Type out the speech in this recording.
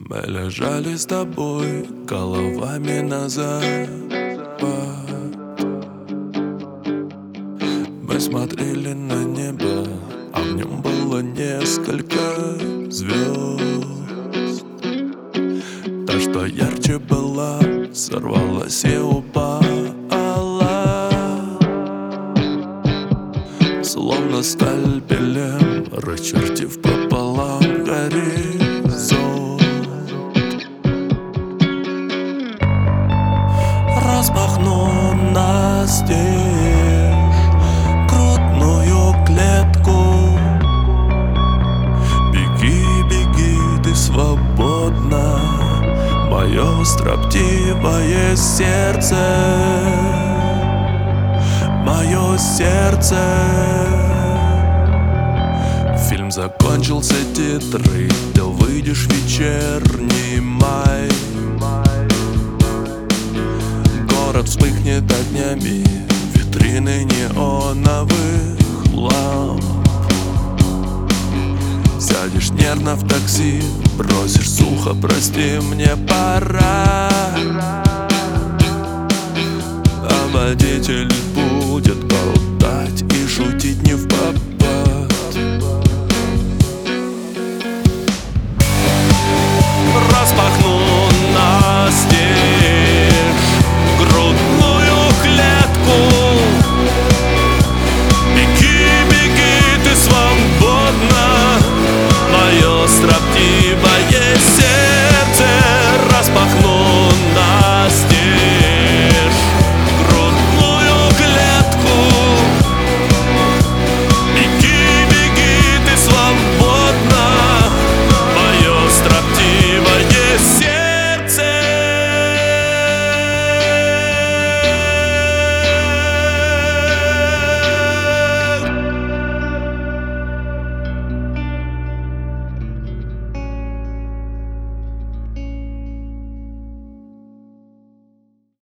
Мы лежали с тобой головами на запад. Мы смотрели на небо, а в нем было несколько звезд. Та, что ярче была, сорвалась и упала, словно скальпелем, расчертив пополам горизонт. Распахну настежь грудную клетку. Беги, беги, ты свободна, мое строптивое сердце, мое сердце. Фильм закончился, титры, ты выйдешь в вечерний май. Город вспыхнет огнями, витрины неоновых ламп. Сядешь нервно в такси, бросишь сухо: прости, мне пора. А водитель будет болтать и шутить не впопад.